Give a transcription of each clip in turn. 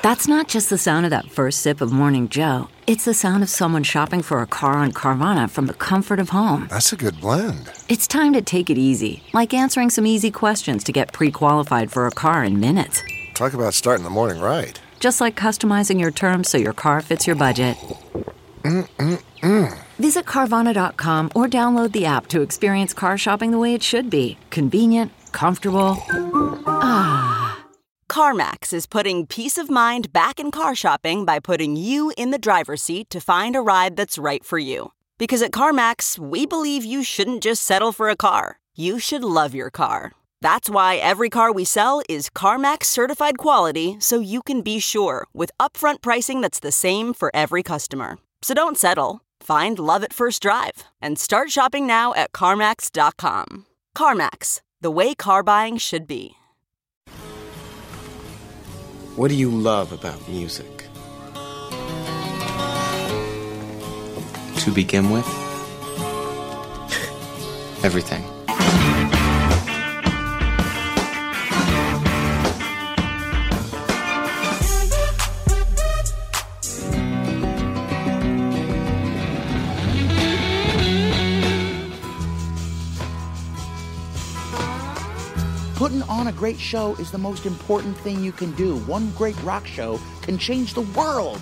That's not just the sound of that first sip of Morning Joe. It's the sound of someone shopping for a car on Carvana from the comfort of home. That's a good blend. It's time to take it easy, like answering some easy questions to get pre-qualified for a car in minutes. Talk about starting the morning right. Just like customizing your terms so your car fits your budget. Visit Carvana.com or download the app to experience car shopping the way it should be. Convenient, comfortable. CarMax is putting peace of mind back in car shopping by putting you in the driver's seat to find a ride that's right for you. Because at CarMax, we believe you shouldn't just settle for a car. You should love your car. That's why every car we sell is CarMax certified quality, so you can be sure with upfront pricing that's the same for every customer. So don't settle. Find love at first drive and start shopping now at CarMax.com. CarMax, the way car buying should be. What do you love about music? To begin with, everything. Putting on a great show is the most important thing you can do. One great rock show can change the world.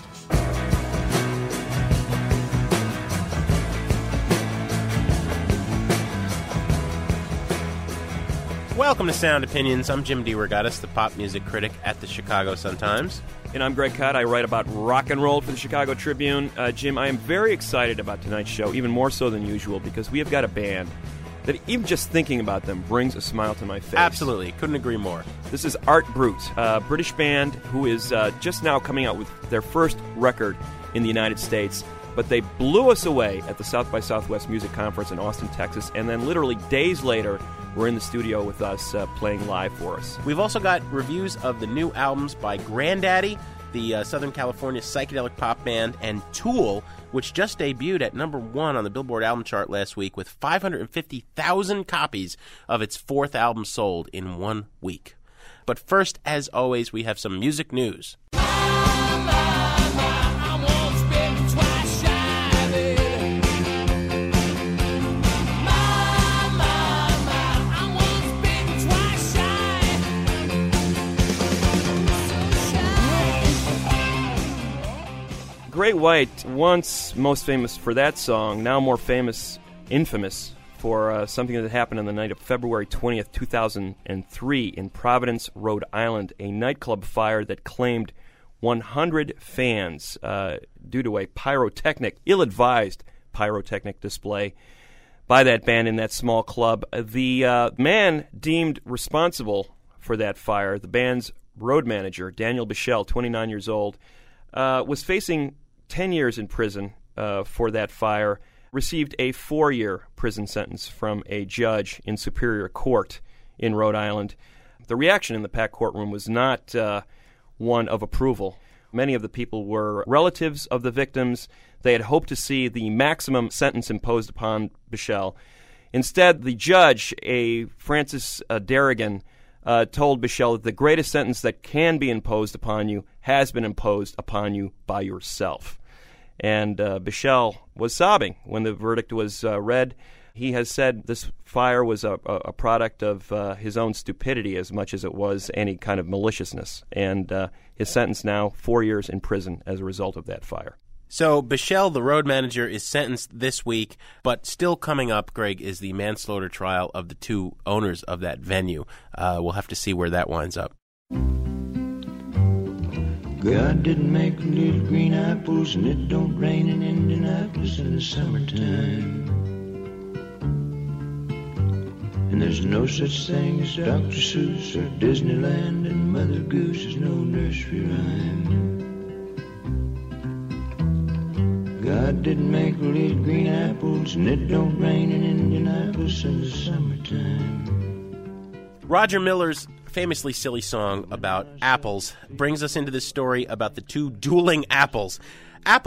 Welcome to Sound Opinions. I'm Jim DeRogatis, the pop music critic at the Chicago Sun-Times. And I'm Greg Kot. I write about rock and roll for the Chicago Tribune. Jim, I am very excited about tonight's show, even more so than usual, because we have got a band that even just thinking about them brings a smile to my face. Absolutely. Couldn't agree more. This is Art Brut, a British band who is just now coming out with their first record in the United States. But they blew us away at the South by Southwest Music Conference in Austin, Texas, and then literally days later were in the studio with us playing live for us. We've also got reviews of the new albums by Grandaddy, the Southern California psychedelic pop band, and Tool, which just debuted at number 1 on the Billboard album chart last week with 550,000 copies of its 4th album sold in 1 week. But first, as always, we have some music news. Great White, once most famous for that song, now more infamous for something that happened on the night of February 20th, 2003 in Providence, Rhode Island, a nightclub fire that claimed 100 fans due to a ill-advised pyrotechnic display by that band in that small club. The man deemed responsible for that fire, the band's road manager, Daniel Bichelle, 29 years old, was facing 10 years in prison for that fire, received a 4-year prison sentence from a judge in Superior Court in Rhode Island. The reaction in the packed courtroom was not one of approval. Many of the people were relatives of the victims. They had hoped to see the maximum sentence imposed upon Bichelle. Instead, the judge, Francis Darrigan, told Bichelle that the greatest sentence that can be imposed upon you has been imposed upon you by yourself. And Bichelle was sobbing when the verdict was read. He has said this fire was a product of his own stupidity as much as it was any kind of maliciousness. And his sentence now, 4 years in prison as a result of that fire. So Bichelle, the road manager, is sentenced this week, but still coming up, Greg, is the manslaughter trial of the 2 owners of that venue. We'll have to see where that winds up. God didn't make little green apples, and it don't rain in Indianapolis in the summertime. And there's no such thing as Dr. Seuss or Disneyland, and Mother Goose is no nursery rhyme. God didn't make little green apples, and it don't rain in Indianapolis in the summertime. Roger Miller's famously silly song about apples brings us into this story about the 2 dueling apples. Apple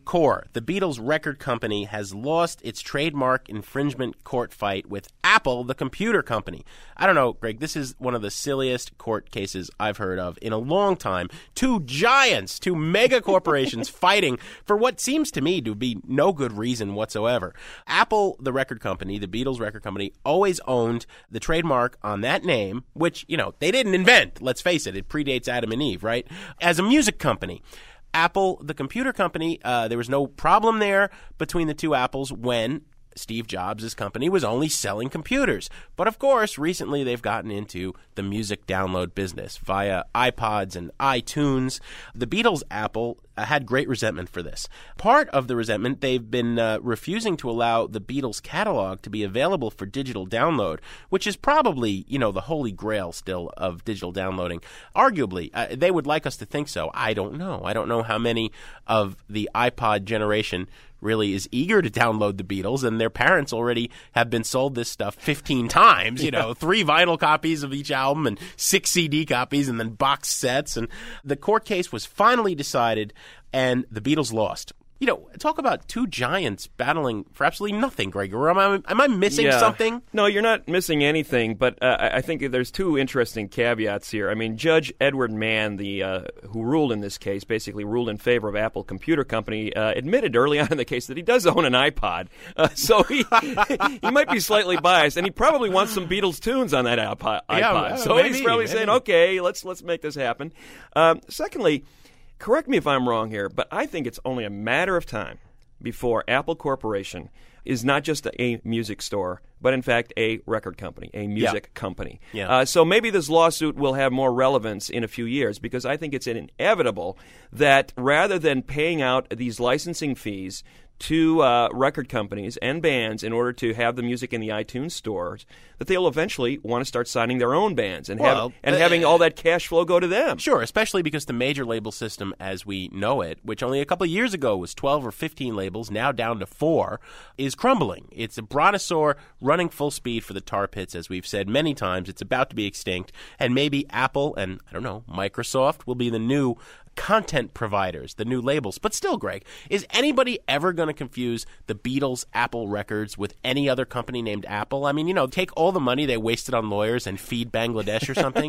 core, the Beatles record company has lost its trademark infringement court fight with Apple, the computer company. I don't know, Greg, this is one of the silliest court cases I've heard of in a long time. Two giants, two mega corporations fighting for what seems to me to be no good reason whatsoever. Apple, the record company, the Beatles record company, always owned the trademark on that name, which, they didn't invent. Let's face it predates Adam and Eve, right? As a music company. Apple, the computer company, there was no problem there between the two Apples when Steve Jobs' company was only selling computers. But of course, recently they've gotten into the music download business via iPods and iTunes. The Beatles, Apple, had great resentment for this. Part of the resentment, they've been refusing to allow the Beatles catalog to be available for digital download, which is probably, the holy grail still of digital downloading. Arguably, they would like us to think so. I don't know. I don't know how many of the iPod generation really is eager to download the Beatles, and their parents already have been sold this stuff 15 times, 3 vinyl copies of each album and 6 CD copies and then box sets. And the court case was finally decided, and the Beatles lost. Talk about two giants battling for absolutely nothing, Greg. Am I missing something? No, you're not missing anything, but I think there's two interesting caveats here. I mean, Judge Edward Mann, who ruled in this case, basically ruled in favor of Apple Computer Company, admitted early on in the case that he does own an iPod. So he might be slightly biased, and he probably wants some Beatles tunes on that iPod. Yeah, so he's probably saying, okay, let's make this happen. Secondly, correct me if I'm wrong here, but I think it's only a matter of time before Apple Corporation is not just a music store, but in fact a record company, a music company. Yeah. So maybe this lawsuit will have more relevance in a few years, because I think it's inevitable that rather than paying out these licensing fees to record companies and bands in order to have the music in the iTunes stores, that they'll eventually want to start signing their own bands and having all that cash flow go to them. Sure, especially because the major label system as we know it, which only a couple of years ago was 12 or 15 labels, now down to 4, is crumbling. It's a brontosaur running full speed for the tar pits, as we've said many times. It's about to be extinct, and maybe Apple and, Microsoft will be the new content providers, the new labels. But still, Greg, is anybody ever going to confuse the Beatles Apple Records with any other company named Apple? I mean, take all the money they wasted on lawyers and feed Bangladesh or something,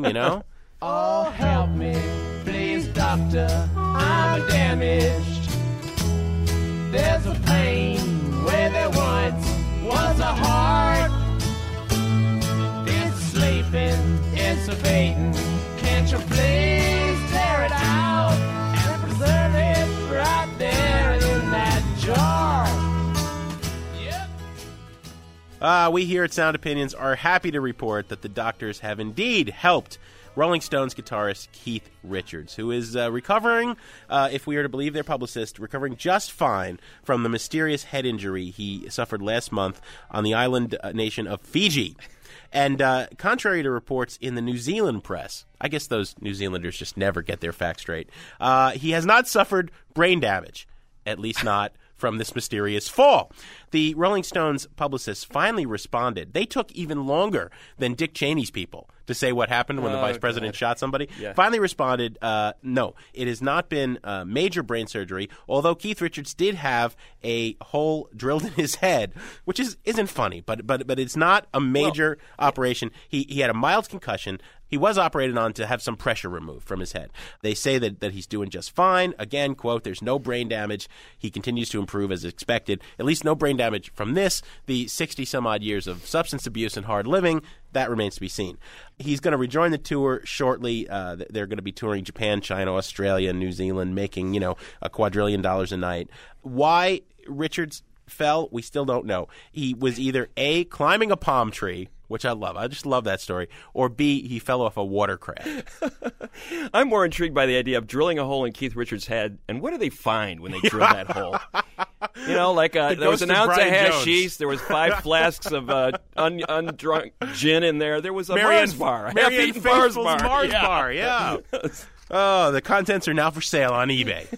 Oh, help me, please, doctor, I'm damaged. There's a pain where there once was a heart. It's sleeping, it's fading. Can't you please tear it out and preserve it right there in that jar? Yep. We here at Sound Opinions are happy to report that the doctors have indeed helped Rolling Stones guitarist Keith Richards, who is recovering, if we are to believe their publicist, recovering just fine from the mysterious head injury he suffered last month on the island nation of Fiji. And contrary to reports in the New Zealand press, I guess those New Zealanders just never get their facts straight, he has not suffered brain damage, at least not from this mysterious fall. The Rolling Stones publicists finally responded. They took even longer than Dick Cheney's people to say what happened when the vice president shot somebody. Yeah. Finally responded, no, it has not been major brain surgery, although Keith Richards did have a hole drilled in his head, which isn't funny, but it's not a major operation. He had a mild concussion. He was operated on to have some pressure removed from his head. They say that he's doing just fine. Again, quote, there's no brain damage. He continues to improve as expected. At least no brain damage from this. The 60-some-odd years of substance abuse and hard living, that remains to be seen. He's going to rejoin the tour shortly. They're going to be touring Japan, China, Australia, New Zealand, making, $2 quadrillion a night. Why Richards fell, we still don't know. He was either A, climbing a palm tree, which I love. I just love that story. Or B, he fell off a watercraft. I'm more intrigued by the idea of drilling a hole in Keith Richards' head. And what do they find when they drill that hole? There was an ounce of hashish. There was 5 flasks of undrunk gin in there. There was a Mars bar. Marianne Faithfull's Mars bar, yeah. Oh, the contents are now for sale on eBay.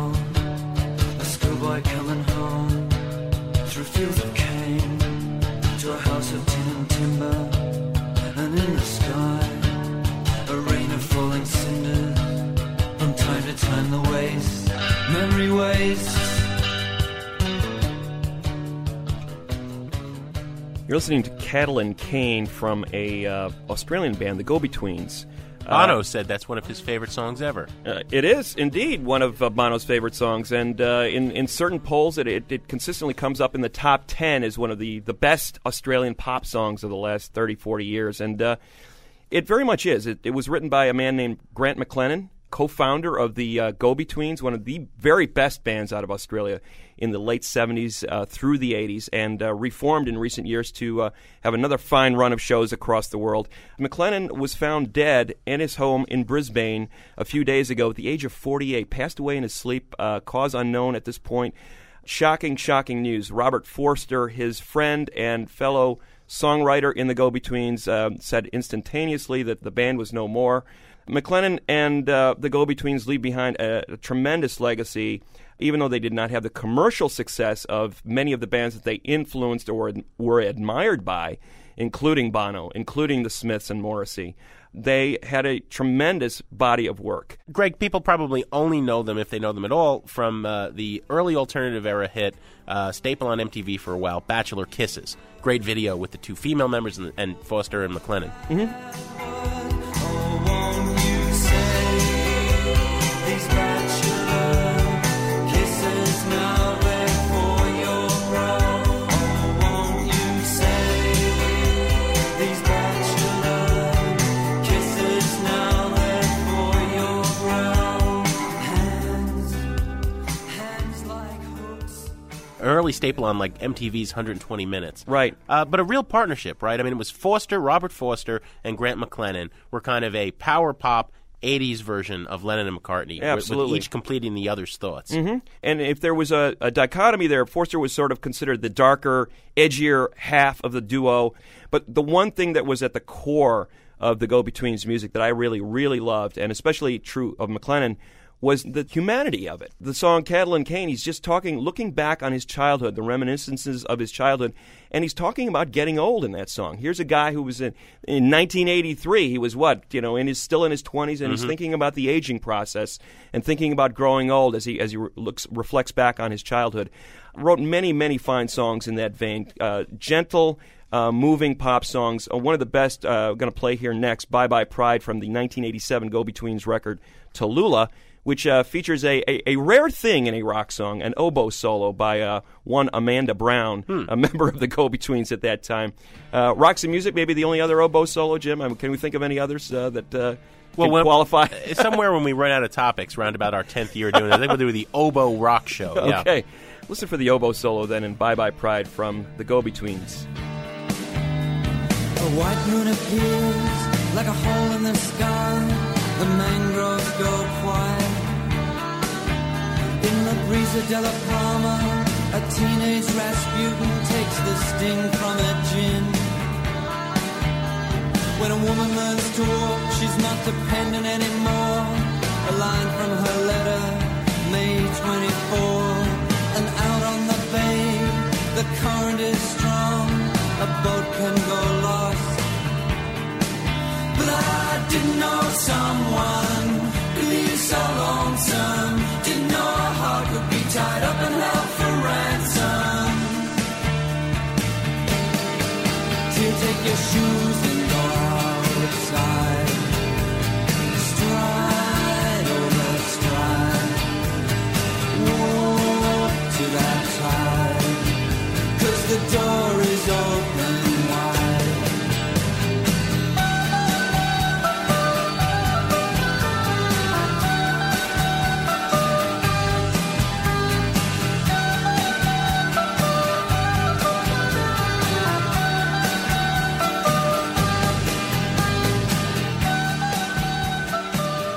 Coming home through fields of cane, to a house of tin and timber, and in the sky, a rain of falling cinders. From time to time the waste, memory wastes. You're listening to Cattle and Cane from a Australian band, the Go-Betweens. Bono said that's one of his favorite songs ever. It is indeed one of Bono's favorite songs, and in certain polls, it consistently comes up in the top 10 as one of the best Australian pop songs of the last 30, 40 years, and it very much is. It was written by a man named Grant McLennan, co-founder of the Go-Betweens, one of the very best bands out of Australia in the late 70s through the 80s, and reformed in recent years to have another fine run of shows across the world. McLennan was found dead in his home in Brisbane a few days ago at the age of 48, passed away in his sleep, cause unknown at this point. Shocking, shocking news. Robert Forster, his friend and fellow songwriter in the Go-Betweens, said instantaneously that the band was no more. McLennan and the Go-Betweens leave behind a tremendous legacy, even though they did not have the commercial success of many of the bands that they influenced or were admired by, including Bono, including the Smiths and Morrissey. They had a tremendous body of work. Greg, people probably only know them, if they know them at all, from the early alternative era hit, staple on MTV for a while, Bachelor Kisses. Great video with the two female members and Foster and McLennan. Mm-hmm. Early staple on like MTV's 120 Minutes. Right. But a real partnership, right? I mean, it was Robert Forster, and Grant McLennan were kind of a power pop 80s version of Lennon and McCartney. Absolutely. With each completing the other's thoughts. Mm-hmm. And if there was a dichotomy there, Forster was sort of considered the darker, edgier half of the duo. But the one thing that was at the core of the Go-Betweens music that I really, really loved, and especially true of McLennan, was the humanity of it. The song Cattle and Cane, he's just looking back on his childhood, the reminiscences of his childhood, and he's talking about getting old in that song. Here's a guy who was in 1983, he was still in his 20s, and he's thinking about the aging process and thinking about growing old as he reflects back on his childhood. Wrote many, many fine songs in that vein, gentle, moving pop songs. One of the best, going to play here next, Bye Bye Pride from the 1987 Go-Betweens record, Tallulah, which features a rare thing in a rock song, an oboe solo by one Amanda Brown, a member of the Go-Betweens at that time. Roxy Music, maybe the only other oboe solo, Jim? Can we think of any others that can qualify? Somewhere when we run out of topics, around about our 10th year doing it, I think we'll do the Oboe Rock Show. Yeah. Okay. Listen for the oboe solo then in Bye Bye Pride from the Go-Betweens. A white moon appears like a hole in the sky. The mangroves go quiet. In the Brisa de la Palma, a teenage Rasputin takes the sting from a gin. When a woman learns to walk, she's not dependent anymore. A line from her letter, May 24. And out on the bay, the current is strong. A boat can go lost. But I didn't know someone who leaves so lonesome. Didn't know a heart would be tied up and held for ransom. Till take your shoes and go outside. Stride over stride. Walk to that tide. 'Cause the door is open wide.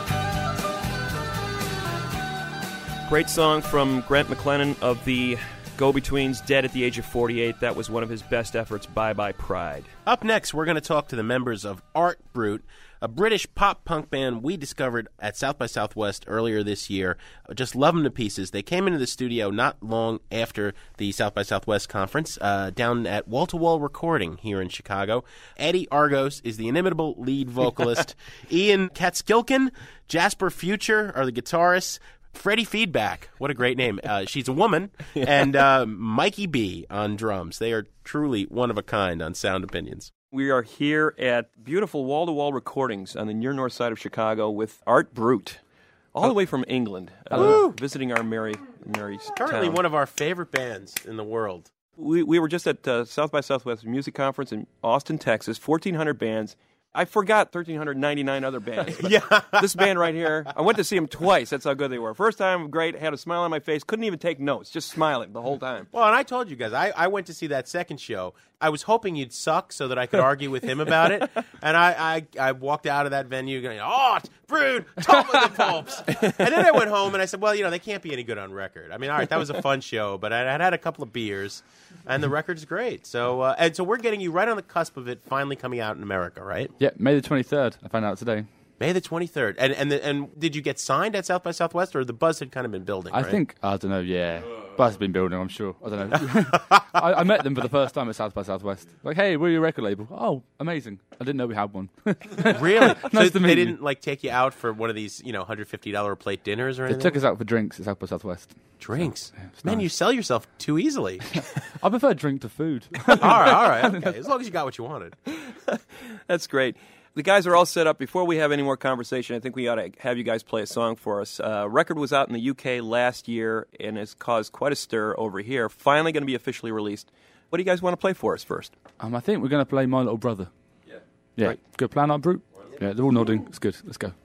Great song from Grant McLennan of the Go-Betweens, dead at the age of 48. That was one of his best efforts, Bye Bye Pride. Up next, we're going to talk to the members of Art Brut, a British pop-punk band we discovered at South by Southwest earlier this year. Just love them to pieces. They came into the studio not long after the South by Southwest conference down at Wall to Wall Recording here in Chicago. Eddie Argos is the inimitable lead vocalist. Ian Catskilkin, Jasper Future are the guitarists. Freddie Feedback, what a great name. She's a woman. And Mikey B on drums. They are truly one of a kind on Sound Opinions. We are here at beautiful wall-to-wall recordings on the near north side of Chicago with Art Brut, all the way from England, visiting our merry Currently town. one of our favorite bands in the world. We were just at South by Southwest Music Conference in Austin, Texas, 1,400 bands. I forgot 1,399 other bands. Yeah. This band right here, I went to see them twice. That's how good they were. First time, great, had a smile on my face, couldn't even take notes, just smiling the whole time. Well, and I told you guys, I went to see that second show. I was hoping you'd suck so that I could argue with him about it. And I walked out of that venue going, Art Brut, top of the pops. And then I went home and I said, well, they can't be any good on record. I mean, all right, that was a fun show, but I had a couple of beers, and the record's great. So so we're getting you right on the cusp of it finally coming out in America, right? Yeah, May the 23rd. I found out today. May the 23rd. And did you get signed at South by Southwest, or the buzz had kind of been building, right? I think, I don't know, yeah. Buzz has been building, I'm sure. I don't know. I met them for the first time at South by Southwest. Like, hey, we're your record label. Oh, amazing. I didn't know we had one. Really? Nice to meet they you. didn't, take you out for one of these, $150 a plate dinners or They anything? took us out for drinks at South by Southwest. Drinks? So, yeah, it's Man, nice. you sell yourself too easily. I prefer drink to food. All right. Okay. As long as you got what you wanted. That's great. The guys are all set up. Before we have any more conversation, I think we ought to have you guys play a song for us. Record was out in the UK last year and has caused quite a stir over here. Finally going to be officially released. What do you guys want to play for us first? I think we're going to play My Little Brother. Yeah. Right. Good plan, Art Brut? Yeah, they're all nodding. It's good. Let's go.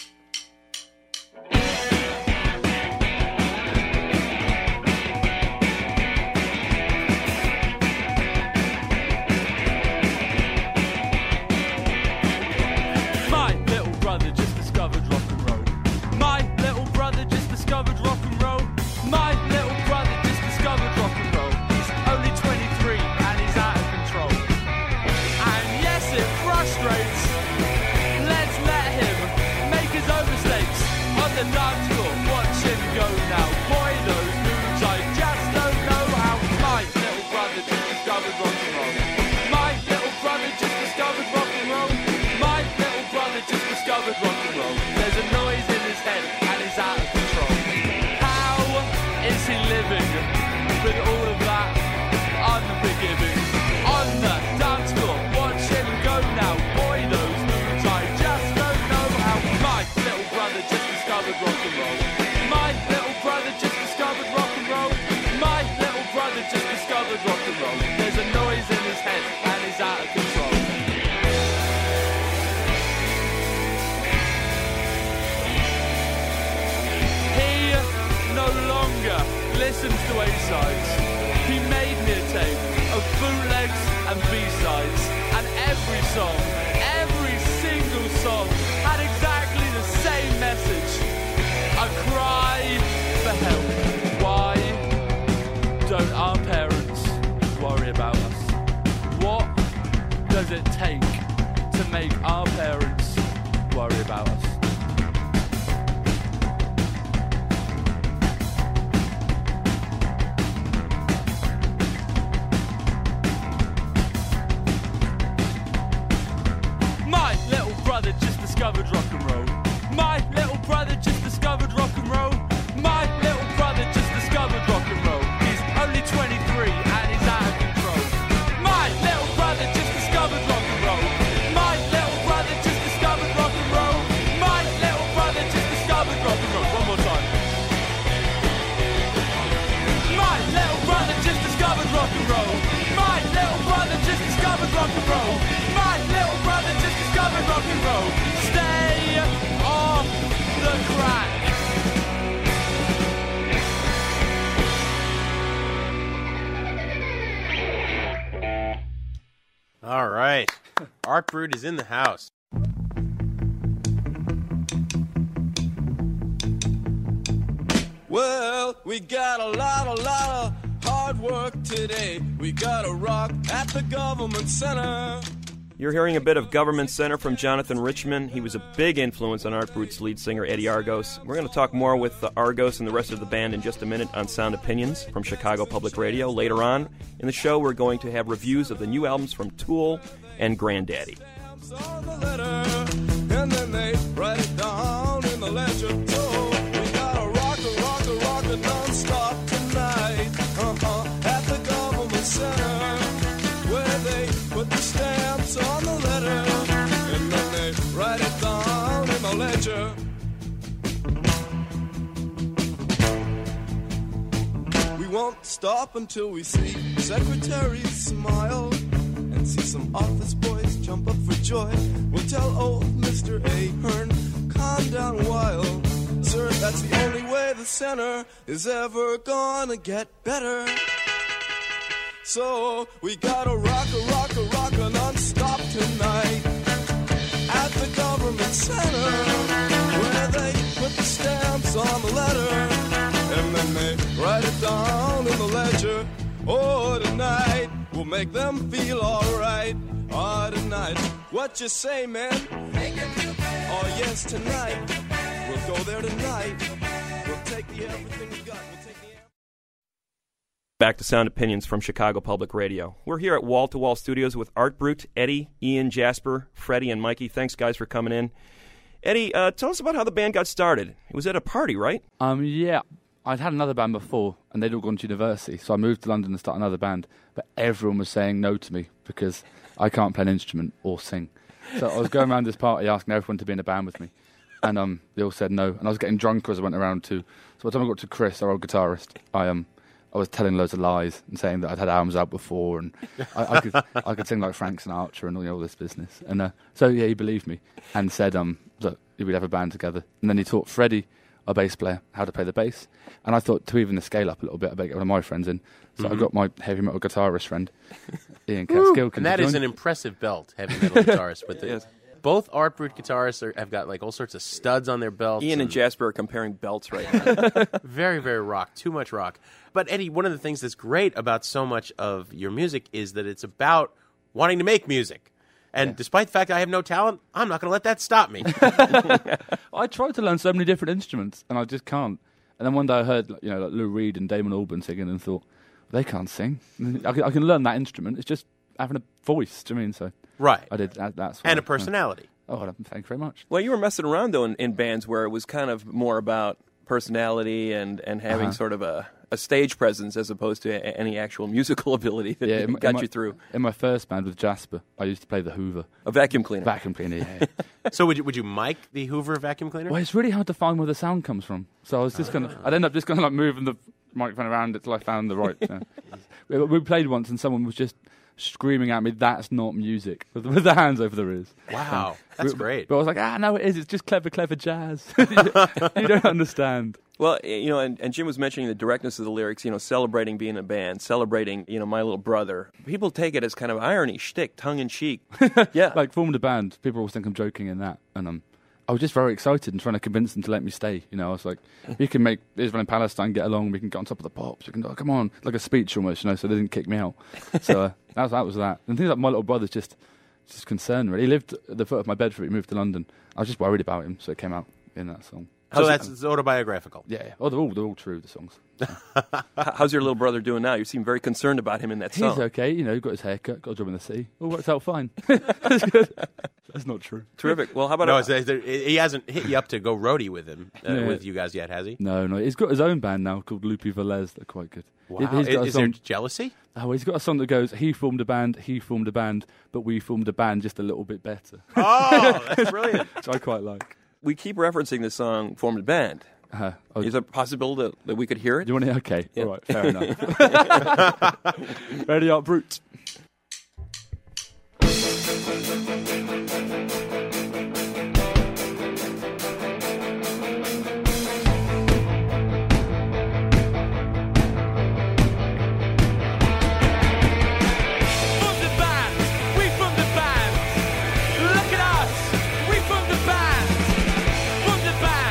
My little brother just discovered rock and roll. My little brother just discovered rock and roll. My little brother just discovered rock and roll. He's only 23 and he's out of control. And yes, it frustrates. Let's let him make his own mistakes on the dance floor. Watch him go now. Boy, those moves I just don't know how. My little brother just discovered rock and roll. My little brother just discovered rock and roll. My little brother just discovered rock and roll. There's a noise in his head and he's out of control. How is he living with all of that unforgiving? On the dance floor, watch him go now. Boy, those moves I just don't know how. My little brother just discovered rock and roll. My little brother just discovered rock and roll. My little brother just discovered rock and roll. There's a noise in his head and he's out of control. He no longer listens to A-sides. He made me a tape of bootlegs and B-sides. And every song, every single song, had exactly the same message. A cry for help. Why don't our parents worry about us? What does it take to make our parents worry about us? My little brother just discovered rock and roll. My little brother just discovered rock and roll. My little brother just discovered rock and roll. He's only 23 and he's out of control. My little brother just discovered rock and roll. My little brother just discovered rock and roll. My little brother just discovered rock and roll. One more time. My little brother just discovered rock and roll. My little brother just discovered rock and roll. My little brother just discovered rock and roll. Stay off the crack. All right. Art Brut is in the house. Well, we got a lot of hard work today. We gotta rock at the government center. You're hearing a bit of Government Center from Jonathan Richman. He was a big influence on Art Brut's lead singer, Eddie Argos. We're going to talk more with the Argos and the rest of the band in just a minute on Sound Opinions from Chicago Public Radio. Later on in the show, we're going to have reviews of the new albums from Tool and Grandaddy. On the letter, and then they write it down in the ledger. So we gotta rock a non-stop tonight. At the government center, where they put the stamps on the letter, and then they write it down in the ledger. We won't stop until we see secretaries smile and see some office boys jump up for joy. We'll tell old Mr. Ahern, calm down while. Sir, that's the only way the center is ever gonna get better. So we gotta rock a non-stop tonight at the government center, where they put the stamps on the letter, and then they write it down in the ledger. Oh, tonight we'll make them feel alright. Oh, tonight, what you say, man? Oh, yes, tonight. We'll go there tonight. We'll take the everything we got. We'll take the... Back to Sound Opinions from Chicago Public Radio. We're here at Wall to Wall Studios with Art Brut, Eddie, Ian, Jasper, Freddie, and Mikey. Thanks, guys, for coming in. Eddie, tell us about how the band got started. It was at a party, right? Yeah. I'd had another band before, and they'd all gone to university, so I moved to London to start another band, but everyone was saying no to me because I can't play an instrument or sing. So I was going around this party asking everyone to be in a band with me, and they all said no, and I was getting drunker as I went around too. So by the time I got to Chris, our old guitarist, I was telling loads of lies and saying that I'd had albums out before, and I could sing like Frank Sinatra and all this business. And so yeah, he believed me and said that we'd have a band together. And then he taught Freddie, a bass player, how to play the bass. And I thought to even the scale up a little bit, I better get one of my friends in. So I got my heavy metal guitarist friend, Ian Catskill. And that is an impressive belt, heavy metal guitarist. But yes. Both Art Brut guitarists have got like all sorts of studs on their belts. Ian and Jasper are comparing belts right now. Very, very rock. Too much rock. But Eddie, one of the things that's great about so much of your music is that it's about wanting to make music. And despite the fact that I have no talent, I'm not going to let that stop me. I tried to learn so many different instruments, and I just can't. And then one day I heard like Lou Reed and Damon Albarn singing and thought, they can't sing. I can learn that instrument. It's just having a voice, do you mean? So right. I did that's and a personality. Oh, thank you very much. Well, you were messing around, though, in bands where it was kind of more about personality and having sort of a stage presence as opposed to any actual musical ability that got you through. In my first band with Jasper, I used to play the Hoover. A vacuum cleaner. Vacuum cleaner, yeah. So would you mic the Hoover vacuum cleaner? Well, it's really hard to find where the sound comes from. So I was just I'd end up just kind of like moving the microphone around until I found the right... We played once and someone was just screaming at me, "That's not music," with their hands over their ears. Wow, that's great. But I was like, no, it is. It's just clever jazz. You don't understand. Well, and Jim was mentioning the directness of the lyrics, celebrating being a band, celebrating, My Little Brother. People take it as kind of irony, shtick, tongue-in-cheek. Yeah. Like, formed a band, people always think I'm joking in that. And I was just very excited and trying to convince them to let me stay. I was like, we can make Israel and Palestine get along, we can get on top of the pops, we can, come on, like a speech almost, so they didn't kick me out. So that was that. And things like My Little Brother's just concerned, really. He lived at the foot of my bed before he moved to London. I was just worried about him, so it came out in that song. So it's autobiographical? Yeah. Oh, they're all true, the songs. How's your little brother doing now? You seem very concerned about him in that song. He's okay, got his haircut, got a job in the city. All works out fine. That's good. That's not true. Terrific. Well, how about... he hasn't hit you up to go roadie with him, with you guys yet, has he? No. He's got his own band now called Loopy Velez. They're quite good. Wow. Is there jealousy? Oh, he's got a song that goes, he formed a band, but we formed a band just a little bit better. Oh, that's brilliant. Which I quite like. We keep referencing the song Formed a Band. Is there a possibility that we could hear it? Do you want to? Okay. Yeah. All right. Fair enough. Ready, Art Brut.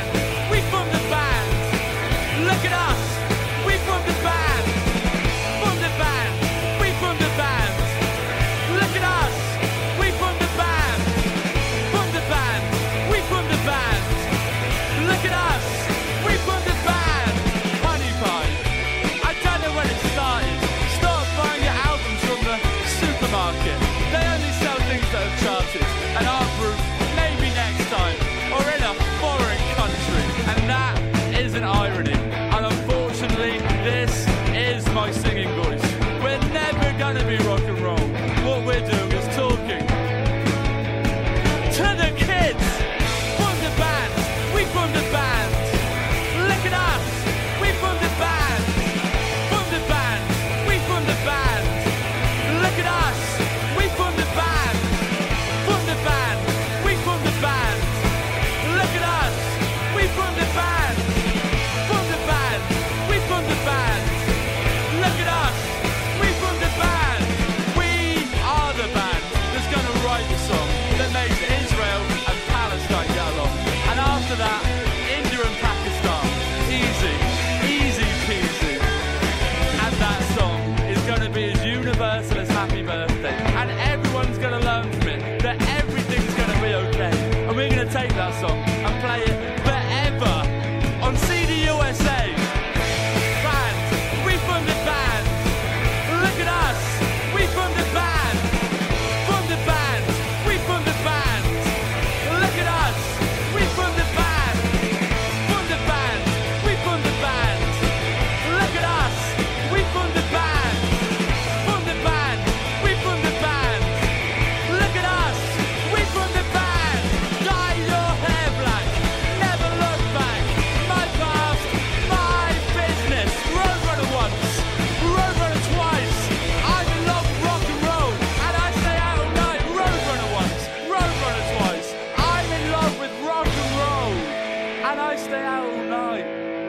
Look at us, we from the band. market. They only sell things that have charted. And Art Brut, maybe next time, or in a foreign country. And that is an irony. And unfortunately, this is my singing voice. We're never gonna be rock and roll. What we're doing is talking to the kids. From the band, we from the band. Look at us, we from the band. From the band, we from the band. Look at us, we from the band. From the band, we from the band. Look at us, we from the band. From the band, we from the band. Look at us, we from the band. We are the band that's gonna write the song that makes Israel and Palestine get along. And after that, India and Pakistan. Easy, easy peasy. And that song is gonna be as universal as Happy Birthday. And everyone's gonna learn from it that everything's gonna be okay. And we're gonna take that song and play it forever on CD USA. Band, we from the band. Look at us, we from the band. From the band, we from the band. Look at us, we from the band. From the band, we from the band. Look at us, we from the band. From the band, we from the band. Look at us, we from the band. Dye your hair black, never look back. My past, my business. Roadrunner once, Roadrunner twice. I'm in love with rock and roll, and I stay out all night. Roadrunner once, Roadrunner twice. I'm in love with rock and roll, and I stay out all night.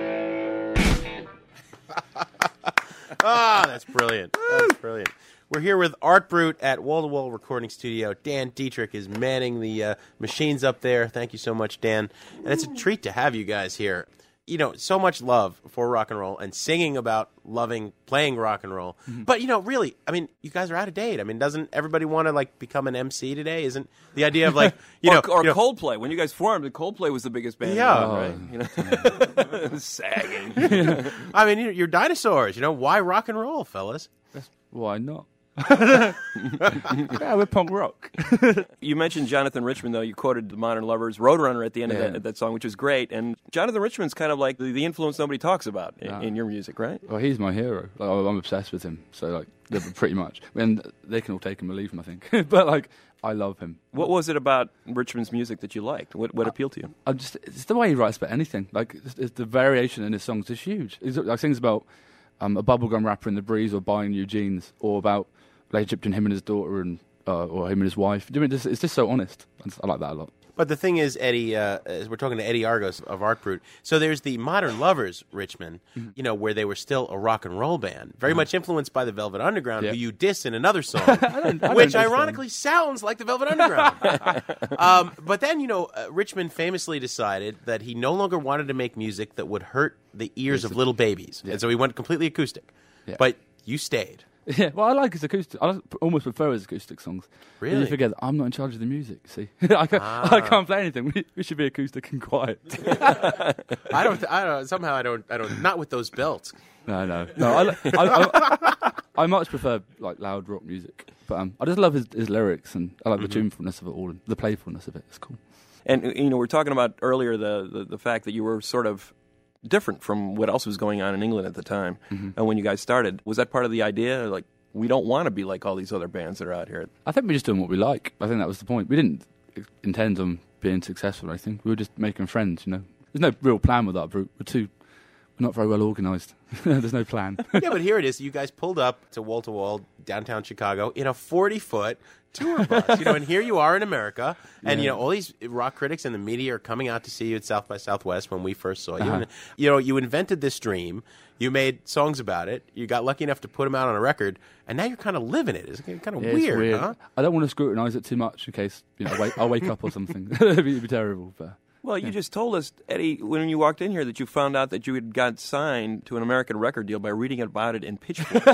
Ah, that's brilliant. That's brilliant. We're here with Art Brut at Wall to Wall Recording Studio. Dan Dietrich is manning the machines up there. Thank you so much, Dan. And it's a treat to have you guys here. You know, so much love for rock and roll and singing about loving playing rock and roll. But, you know, really, I mean, you guys are out of date. I mean, doesn't everybody want to, like, become an MC today? Isn't the idea of, like, or Coldplay. When you guys formed, Coldplay was the biggest band. Yeah. Right? You know? Sagging. I mean, you're dinosaurs. You know, why rock and roll, fellas? Why not? Yeah, we're punk rock. You mentioned Jonathan Richman, though. You quoted the Modern Lovers' Roadrunner at the end of that song, which was great. And Jonathan Richman's kind of like the influence nobody talks about in your music, right? Well, he's my hero. Like, I'm obsessed with him. So, like, pretty much. And they can all take him or leave him, I think. But, like, I love him. What was it about Richman's music that you liked? What appealed to you? It's the way he writes about anything. Like, it's the variation in his songs is huge. He sings about a bubblegum rapper in the breeze or buying new jeans, or about relationship between him and his daughter, and or him and his wife. Do you mean it's just so honest? I like that a lot. But the thing is, Eddie, as we're talking to Eddie Argos of Art Brut, so there's the Modern Lovers, Richmond, you know, where they were still a rock and roll band, very much influenced by the Velvet Underground, who you diss in another song, which ironically sounds like the Velvet Underground. But then, you know, Richmond famously decided that he no longer wanted to make music that would hurt the ears of little babies, and so he went completely acoustic. Yeah. But you stayed. Yeah, well, I like his acoustic. I almost prefer his acoustic songs. Really? You forget that I'm not in charge of the music, see? I can't play anything. We should be acoustic and quiet. I don't. Somehow I don't. Not with those belts. No. I much prefer like loud rock music, but I just love his lyrics, and I like the tunefulness of it all, and the playfulness of it. It's cool. And you know, we were talking about earlier the fact that you were sort of different from what else was going on in England at the time. And when you guys started, was that part of the idea? Like, we don't want to be like all these other bands that are out here. I think we're just doing what we like. I think that was the point. We didn't intend on being successful, I think. We were just making friends, you know. There's no real plan with that group. We're not very well organised. There's no plan. Yeah, but here it is. You guys pulled up to Wall, downtown Chicago, in a 40-foot tour bus, you know, and here you are in America, and you know, all these rock critics and the media are coming out to see you at South by Southwest when we first saw you. And, you know, you invented this dream, you made songs about it, you got lucky enough to put them out on a record, and now you're kind of living it. It's kind of weird, huh? I don't want to scrutinise it too much in case, you know, I'll wake up or something. It'd be terrible, but... Well, you just told us, Eddie, when you walked in here, that you found out that you had got signed to an American record deal by reading about it in Pitchfork.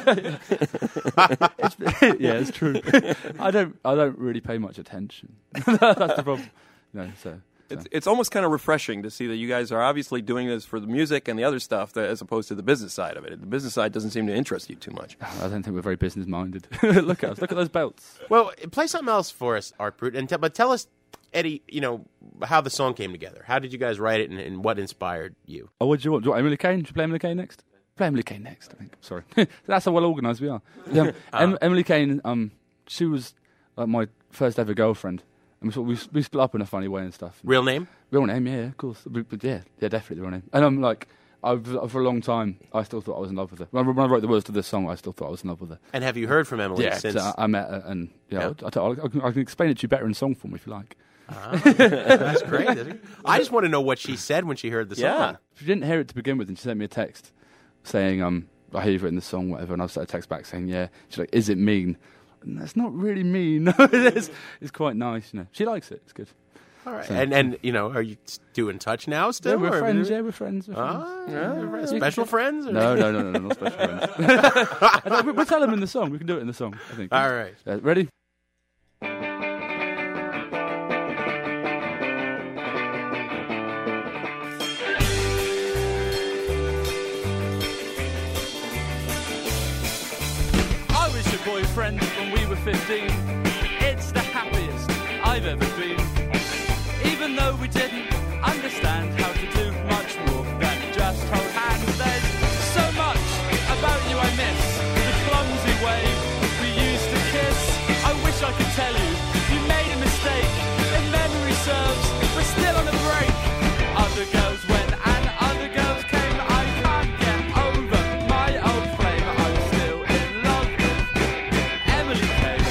Yeah, it's true. I don't really pay much attention. That's the problem. No, so It's almost kind of refreshing to see that you guys are obviously doing this for the music and the other stuff as opposed to the business side of it. The business side doesn't seem to interest you too much. I don't think we're very business-minded. Look at us. Look at those belts. Well, play something else for us, Art Brut, but tell us, Eddie, how the song came together. How did you guys write it, and what inspired you? Oh, what do you want? Do you want Emily Kane? Should we play Emily Kane next? Play Emily Kane next, I think. Sorry. That's how well organised we are. Emily Kane, she was my first ever girlfriend. And we split up in a funny way and stuff. Real name? Real name, yeah, of course. But yeah, definitely the real name. And I'm like, for a long time, I still thought I was in love with her. When I wrote the words to this song, I still thought I was in love with her. And have you heard from Emily since? Yeah, I met her, and I can explain it to you better in song form if you like. That's great. Isn't it? I just want to know what she said when she heard the song. Yeah. She didn't hear it to begin with, and she sent me a text saying, I hear you've written this song, whatever, and I sent a text back saying, yeah. She's like, is it mean? And that's not really mean. It's quite nice, She likes it. It's good. All right. So, and are you in touch now still? Yeah, we're friends. Yeah, we're friends. Special friends? Or? No, not special friends. We'll tell them in the song. We can do it in the song, I think. All right. Ready? Boyfriend when we were 15. It's the happiest I've ever been. Even though we didn't understand how to do much more than just hold hands. There's so much about you I miss. The clumsy way we used to kiss. I wish I could tell you you made a mistake. If memory serves, we're still on a break. Other girls went and other girls came. I can't get over my old flame. I'm still in love with Emily Kane.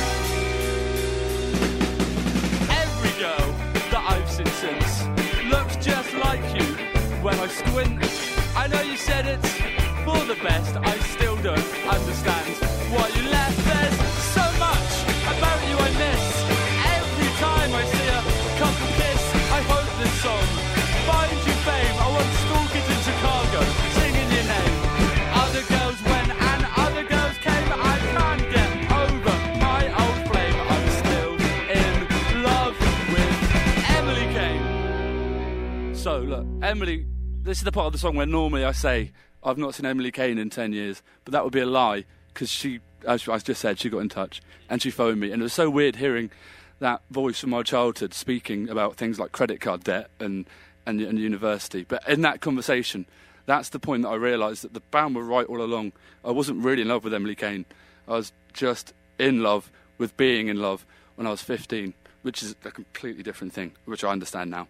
Every girl that I've seen since looks just like you when I squint. I know you said it's for the best. I still don't understand why you left. There's so much about you I miss. Every time I see a couple kiss, I hope this song finds you fame. I want school kids in Chicago singing your name. Other girls went and other girls came. I can't get over my old flame. I'm still in love with Emily Kane. So look, Emily, this is the part of the song where normally I say I've not seen Emily Kane in 10 years, but that would be a lie because she, as I just said, she got in touch and she phoned me, and it was so weird hearing that voice from my childhood speaking about things like credit card debt and university. But in that conversation, that's the point that I realised that the band were right all along. I wasn't really in love with Emily Kane. I was just in love with being in love when I was 15, which is a completely different thing, which I understand now.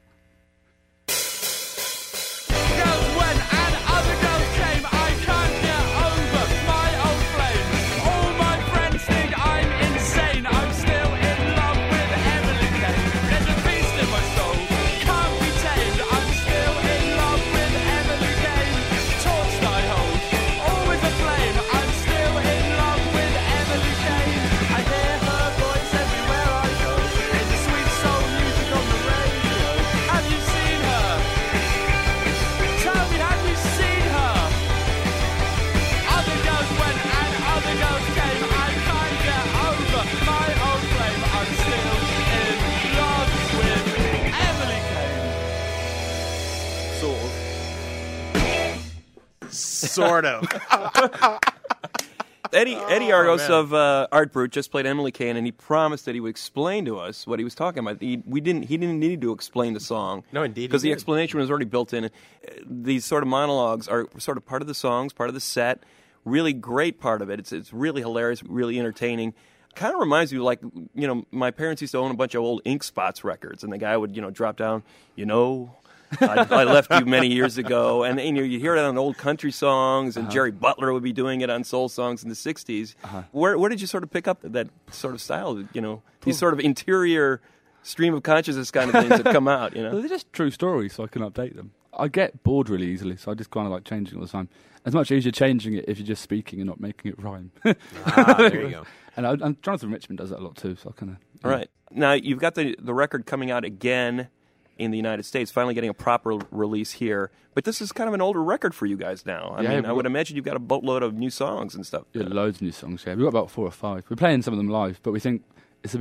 Sort of. Eddie Argos of Art Brut just played Emily Kane, and he promised that he would explain to us what he was talking about. He didn't need to explain the song. No, indeed, because the explanation was already built in. These sort of monologues are sort of part of the songs, part of the set. Really great part of it. It's really hilarious, really entertaining. Kind of reminds me, like, my parents used to own a bunch of old Ink Spots records, and the guy would drop down, I left you many years ago, and you hear it on old country songs, and Jerry Butler would be doing it on soul songs in the 60s. Where did you sort of pick up that sort of style, these sort of interior stream of consciousness kind of things that come out, Well, they're just true stories, so I can update them. I get bored really easily, so I just kind of like changing all the time. It's much easier changing it if you're just speaking and not making it rhyme. There you go. And Jonathan Richman does that a lot too, so I kind of... All right. Now, you've got the record coming out again in the United States, finally getting a proper release here. But this is kind of an older record for you guys now. I would imagine you've got a boatload of new songs and stuff. Yeah, loads of new songs, yeah. We've got about 4 or 5. We're playing some of them live, but we think it's a bit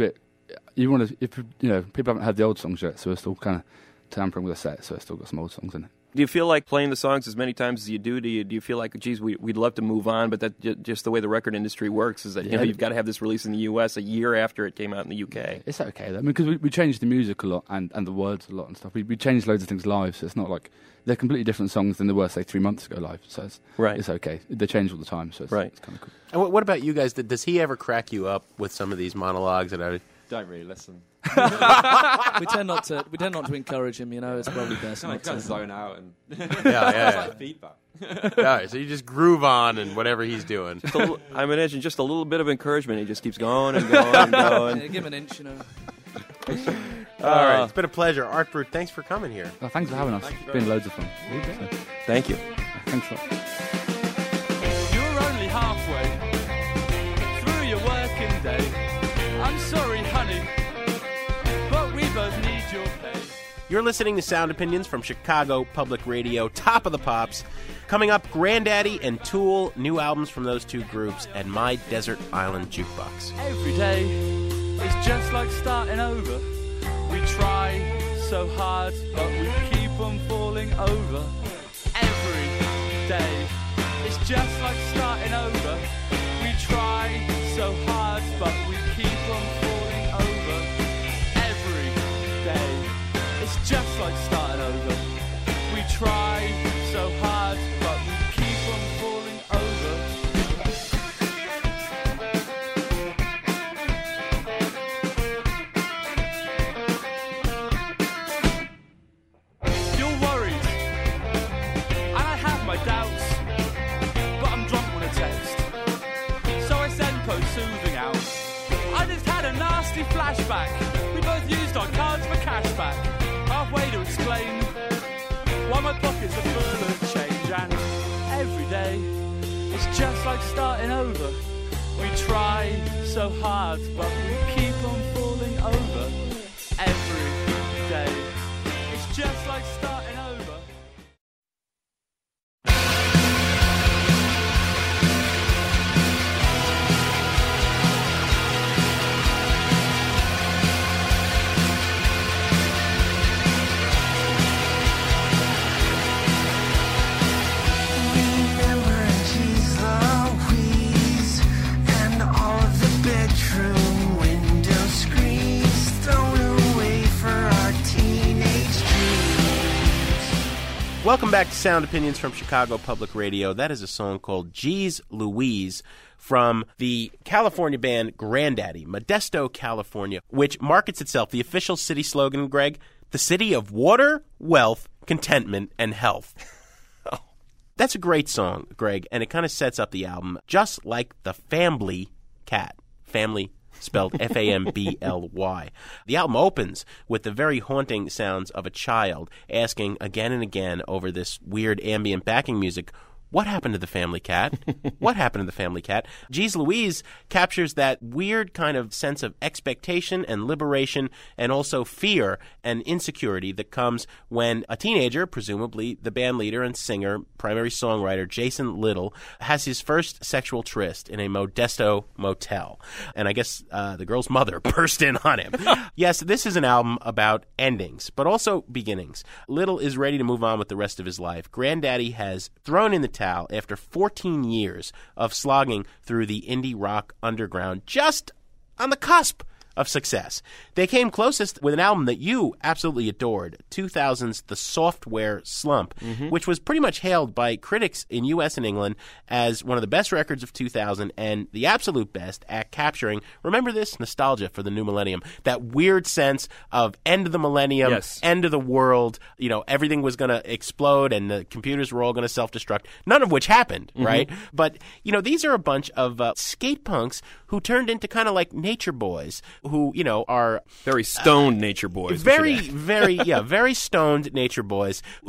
you want to, if people haven't heard the old songs yet, so we're still kind of tampering with the set, so it's still got some old songs in it. Do you feel like playing the songs as many times as you do? Do you feel like, geez, we'd love to move on, but that just the way the record industry works is that you've got to have this release in the U.S. a year after it came out in the UK? It's okay, though. I mean, because we changed the music a lot and the words a lot and stuff. We changed loads of things live, so it's not like they're completely different songs than they were, say, 3 months ago live. So it's okay. They change all the time, so it's kind of cool. And what about you guys? Does he ever crack you up with some of these monologues? Don't really listen. We tend not to encourage him. It's probably best not to zone out and It's like feedback. All right, so you just groove on and whatever he's doing. I imagine just a little bit of encouragement. He just keeps going and going and going. Yeah, give him an inch, All right, it's been a pleasure. Art Brut, thanks for coming here. Oh, thanks for having us. It's been loads of fun. Thank you. Thanks a lot. You're only halfway through your working day. I'm sorry, honey, but we both need your pay. You're listening to Sound Opinions from Chicago Public Radio, Top of the Pops. Coming up, Grandaddy and Tool, new albums from those two groups, and My Desert Island Jukebox. Every day is just like starting over. We try so hard, but we keep on falling over. Every day is just like starting over. We try so hard, but we keep on falling over. Every day it's just like starting over. We try so hard, but we keep on falling over. You're worried, and I have my doubts, but I'm drunk on a text, so I send post soothing out. I just had a nasty flashback. We both used our cards for cashback. Halfway to explain why my pockets are full of change, and every day it's just like starting over. We try so hard, but we keep on falling over. Every day it's just like starting over. Welcome back to Sound Opinions from Chicago Public Radio. That is a song called Geez Louise from the California band Grandaddy, Modesto, California, which markets itself, the official city slogan, Greg, the city of water, wealth, contentment, and health. That's a great song, Greg, and it kind of sets up the album just like the Fambly Cat. Family spelled F-A-M-B-L-Y. The album opens with the very haunting sounds of a child asking again and again over this weird ambient backing music, what happened to the family cat? What happened to the family cat? Geez Louise captures that weird kind of sense of expectation and liberation and also fear and insecurity that comes when a teenager, presumably the band leader and singer, primary songwriter Jason Little, has his first sexual tryst in a Modesto motel. And I guess the girl's mother burst in on him. Yes, this is an album about endings, but also beginnings. Little is ready to move on with the rest of his life. Grandaddy has thrown in the towel after 14 years of slogging through the indie rock underground, just on the cusp of success. They came closest with an album that you absolutely adored, 2000's The Software Slump, which was pretty much hailed by critics in U.S. and England as one of the best records of 2000 and the absolute best at capturing, remember this, nostalgia for the new millennium, that weird sense of end of the millennium, end of the world, everything was going to explode and the computers were all going to self-destruct, none of which happened, right? But, these are a bunch of skate punks who turned into kind of like nature boys, who, are very stoned nature boys. Very stoned nature boys who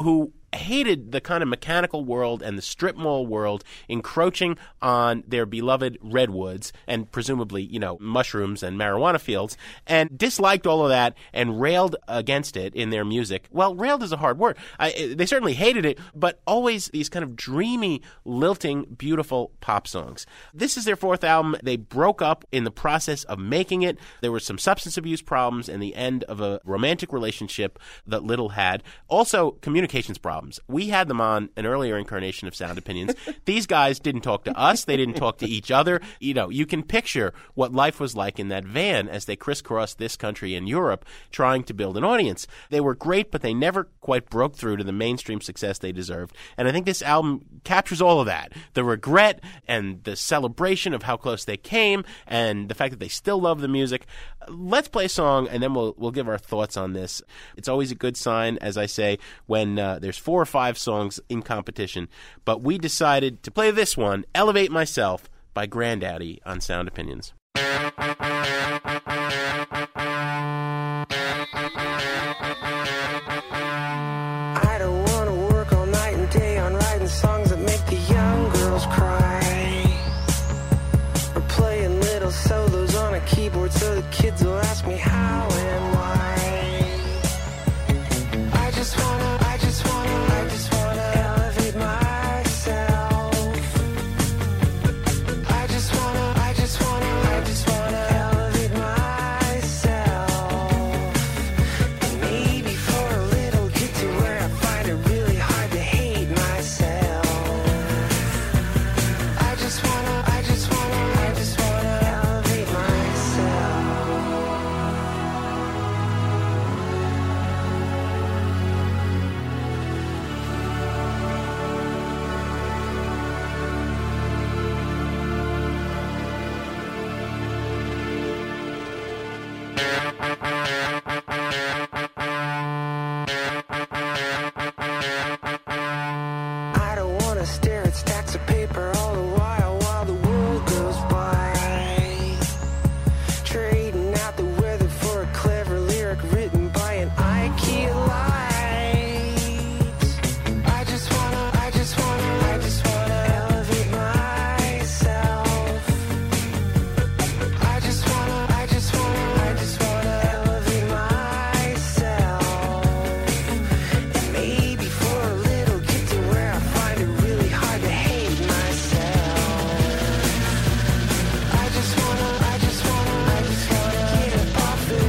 hated the kind of mechanical world and the strip mall world encroaching on their beloved redwoods and presumably, mushrooms and marijuana fields, and disliked all of that and railed against it in their music. Well, railed is a hard word. They certainly hated it, but always these kind of dreamy, lilting, beautiful pop songs. This is their fourth album. They broke up in the process of making it. There were some substance abuse problems and the end of a romantic relationship that Little had. Also, communications problems. We had them on an earlier incarnation of Sound Opinions. These guys didn't talk to us. They didn't talk to each other. You can picture what life was like in that van as they crisscrossed this country and Europe trying to build an audience. They were great, but they never quite broke through to the mainstream success they deserved. And I think this album captures all of that. The regret and the celebration of how close they came and the fact that they still love the music. Let's play a song, and then we'll give our thoughts on this. It's always a good sign, as I say, when there's 4 or 5 songs in competition. But we decided to play this one, Elevate Myself, by Grandaddy on Sound Opinions. I don't want to work all night and day on writing songs that make the young girls cry, or playing little solos on a keyboard so the kids will ask me how and why. I just wanna elevate myself. I just wanna elevate myself. And maybe for a little get to where I find it really hard to hate myself. I just wanna elevate myself. I don't want to stare at stacks of paper all the while the world goes by, trading out the weather for a clever lyric written by an IKEA light. I just wanna elevate myself. I just wanna elevate myself. And maybe for a little get to where I find it really hard to hate myself. I just wanna get up off the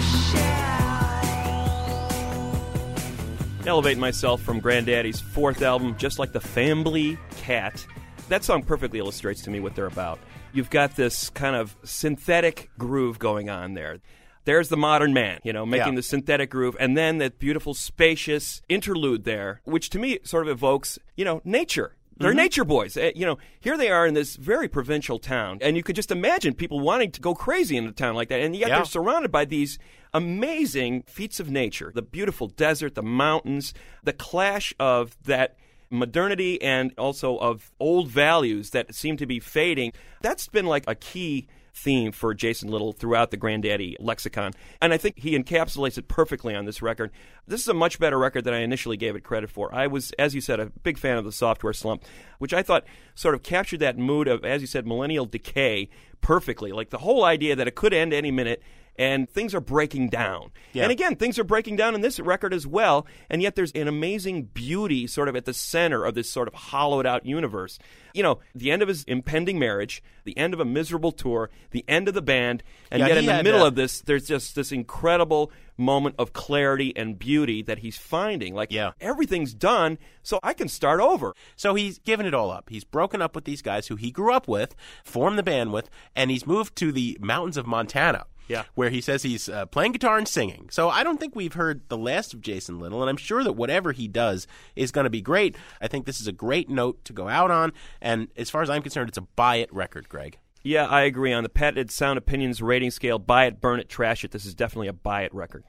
shelf. Elevate Myself from Grandaddy's 4th album, Just Like the Family Cat. That song perfectly illustrates to me what they're about. You've got this kind of synthetic groove going on there. There's the modern man, making the synthetic groove, and then that beautiful, spacious interlude there, which to me sort of evokes, nature. They're nature boys. Here they are in this very provincial town, and you could just imagine people wanting to go crazy in a town like that, and yet they're surrounded by these amazing feats of nature, the beautiful desert, the mountains, the clash of that modernity and also of old values that seem to be fading. That's been like a key theme for Jason Little throughout the Grandaddy lexicon, and I think he encapsulates it perfectly on this record. This is a much better record than I initially gave it credit for. I was, as you said, a big fan of the Software Slump, which I thought sort of captured that mood of, as you said, millennial decay perfectly, like the whole idea that it could end any minute and things are breaking down. Yeah. And again, things are breaking down in this record as well, and yet there's an amazing beauty sort of at the center of this sort of hollowed-out universe. The end of his impending marriage, the end of a miserable tour, the end of the band, and yet in the middle of this, there's just this incredible moment of clarity and beauty that he's finding. Like, everything's done, so I can start over. So he's given it all up. He's broken up with these guys who he grew up with, formed the band with, and he's moved to the mountains of Montana. Where he says he's playing guitar and singing. So I don't think we've heard the last of Jason Little, and I'm sure that whatever he does is going to be great. I think this is a great note to go out on, and as far as I'm concerned, it's a buy-it record, Greg. Yeah, I agree. On the patented Sound Opinions rating scale, buy it, burn it, trash it, this is definitely a buy-it record.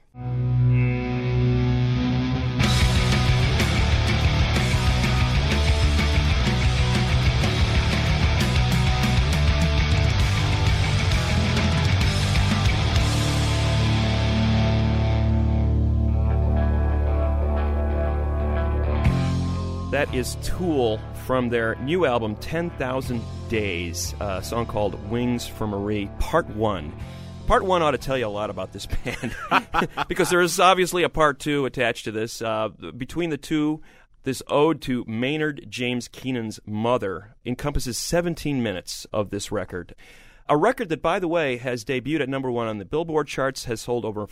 That is Tool from their new album, 10,000 Days, a song called Wings for Marie, Part 1. Part 1 ought to tell you a lot about this band, because there is obviously a Part 2 attached to this. Between the two, this ode to Maynard James Keenan's mother encompasses 17 minutes of this record. A record that, by the way, has debuted at number 1 on the Billboard charts, has sold over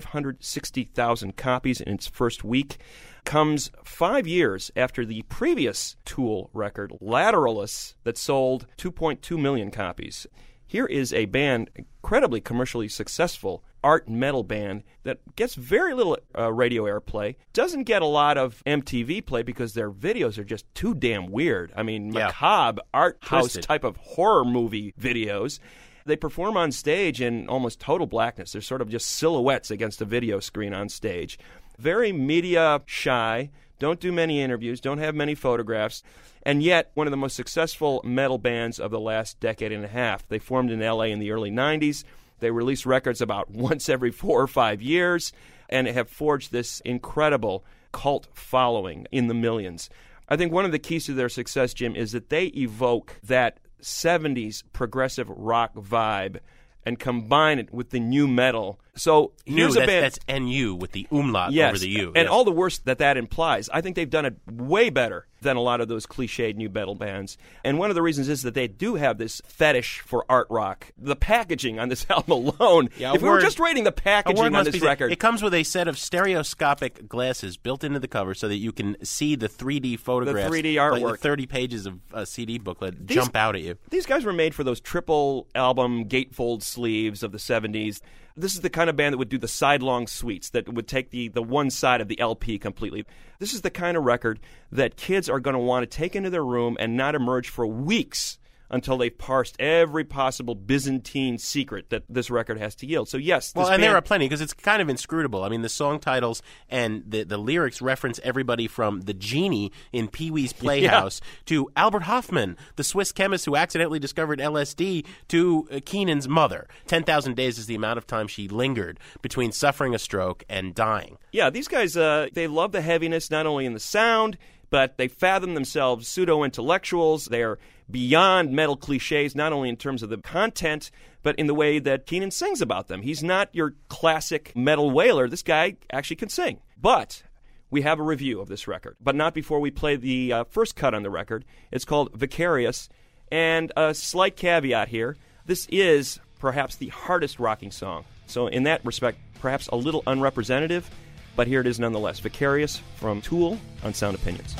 560,000 copies in its first week, comes 5 years after the previous Tool record, Lateralus, that sold 2.2 million copies. Here is a band, incredibly commercially successful art metal band that gets very little radio airplay, doesn't get a lot of MTV play because their videos are just too damn weird. I mean, macabre art house type of horror movie videos. They perform on stage in almost total blackness. They're sort of just silhouettes against a video screen on stage. Very media shy, don't do many interviews, don't have many photographs, and yet one of the most successful metal bands of the last decade and a half. They formed in L.A. in the early 90s. They release records about once every 4 or 5 years and have forged this incredible cult following in the millions. I think one of the keys to their success, Jim, is that they evoke that 70s progressive rock vibe and combine it with the new metal. So here's a band that's NU with the umlaut yes, over the U. And all the worst that implies. I think they've done it way better than a lot of those cliched new metal bands. And one of the reasons is that they do have this fetish for art rock. The packaging on this album alone, if we were just rating the packaging on this record. It comes with a set of stereoscopic glasses built into the cover so that you can see the 3D photographs. The 3D artwork. Like the 30 pages of a CD booklet jump out at you. These guys were made for those triple album gatefold sleeves of the 70s. This is the kind of band that would do the sidelong suites, that would take the one side of the LP completely. This is the kind of record that kids are going to want to take into their room and not emerge for weeks until they've parsed every possible Byzantine secret that this record has to yield. So yes, this and there are plenty, because it's kind of inscrutable. I mean, the song titles and the lyrics reference everybody from the genie in Pee-wee's Playhouse to Albert Hoffman, the Swiss chemist who accidentally discovered LSD, to Keenan's mother. 10,000 days is the amount of time she lingered between suffering a stroke and dying. Yeah, these guys, they love the heaviness, not only in the sound, but they fathom themselves pseudo-intellectuals. They are beyond metal cliches, not only in terms of the content, but in the way that Keenan sings about them. He's not your classic metal wailer. This guy actually can sing. But we have a review of this record, but not before we play the first cut on the record. It's called Vicarious, and a slight caveat here. This is perhaps the hardest rocking song. So in that respect, perhaps a little unrepresentative, but here it is nonetheless. Vicarious from Tool on Sound Opinions.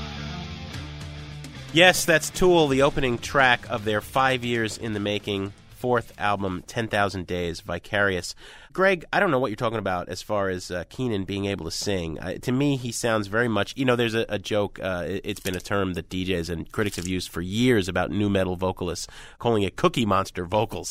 Yes, that's Tool, the opening track of their 5 years in the making fourth album, 10,000 Days, Vicarious. Greg, I don't know what you're talking about as far as Keenan being able to sing. To me, he sounds very much, there's a joke, it's been a term that DJs and critics have used for years about nu metal vocalists, calling it Cookie Monster vocals.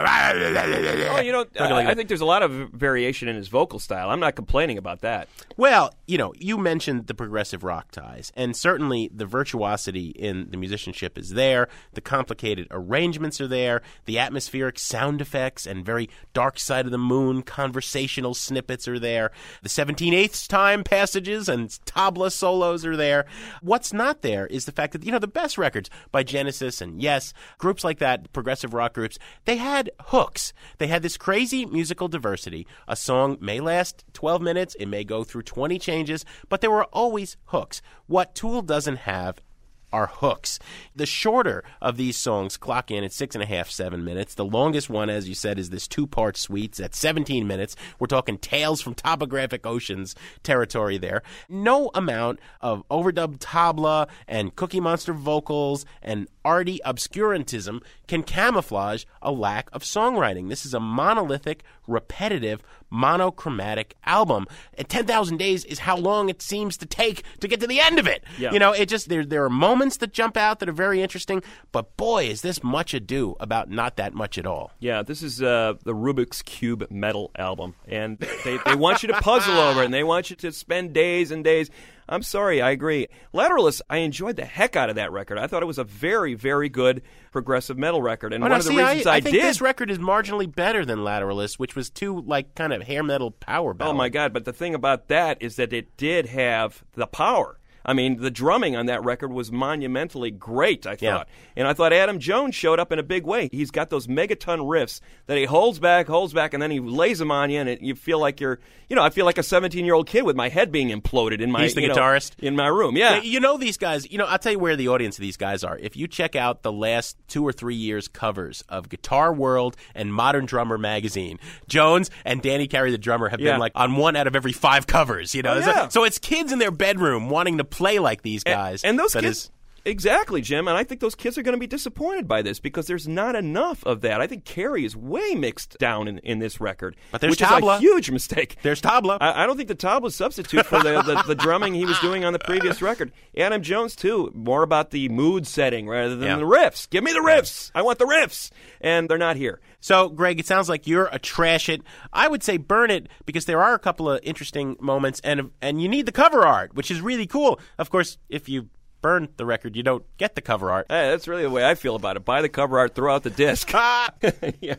I think there's a lot of variation in his vocal style. I'm not complaining about that. Well, you mentioned the progressive rock ties, and certainly the virtuosity in the musicianship is there. The complicated arrangements are there. The atmospheric sound effects and very dark side of the moon conversational snippets are there. The 17/8 time passages and tabla solos are there. What's not there is the fact that, the best records by Genesis and Yes, groups like that, progressive rock groups, they had hooks. They had this crazy musical diversity. A song may last 12 minutes, it may go through 20 changes, but there were always hooks. What Tool doesn't have are hooks. The shorter of these songs clock in at 6.5, 7 minutes. The longest one, as you said, is this 2-part suite at 17 minutes. We're talking Tales from Topographic Oceans territory there. No amount of overdubbed tabla and Cookie Monster vocals and arty obscurantism can camouflage a lack of songwriting. This is a monolithic, repetitive, monochromatic album. And 10,000 Days is how long it seems to take to get to the end of it. Yeah. It just there are moments that jump out that are very interesting, but boy, is this much ado about not that much at all. Yeah, this is the Rubik's Cube metal album, and they want you to puzzle over it, and they want you to spend days and days. I'm sorry, I agree. Lateralus, I enjoyed the heck out of that record. I thought it was a very, very good progressive metal record. And one of the reasons I think this record is marginally better than Lateralus, which was too, kind of hair metal power ballad. Oh, my God. But the thing about that is that it did have the power. I mean, the drumming on that record was monumentally great, I thought. Yeah. And I thought Adam Jones showed up in a big way. He's got those megaton riffs that he holds back, and then he lays them on you, and you feel like you're, I feel like a 17-year-old kid with my head being imploded in my, He's the guitarist? In my room, yeah. These guys, I'll tell you where the audience of these guys are. If you check out the last 2 or 3 years' covers of Guitar World and Modern Drummer magazine, Jones and Danny Carey, the drummer, have been on 1 out of every 5 covers, So it's kids in their bedroom wanting to play like these guys. And those kids... Exactly, Jim, and I think those kids are going to be disappointed by this because there's not enough of that. I think Carey is way mixed down in this record, but there's which tabla. Is a huge mistake. There's tabla. I don't think the tabla substitute for the drumming he was doing on the previous record. Adam Jones, too, more about the mood setting rather than the riffs. Give me the riffs. I want the riffs. And they're not here. So, Greg, it sounds like you're a trash it. I would say burn it because there are a couple of interesting moments, and you need the cover art, which is really cool. Of course, if you burn the record, you don't get the cover art. Hey, that's really the way I feel about it. Buy the cover art, throw out the disc. Yeah.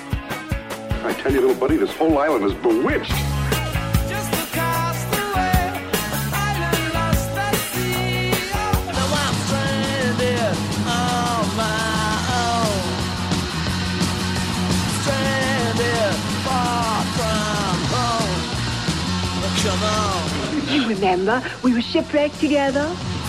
I tell you, little buddy, this whole island is bewitched. Just across the way, island lost at sea. Now I'm stranded on my own. Stranded far from home. Come on. You remember, we were shipwrecked together.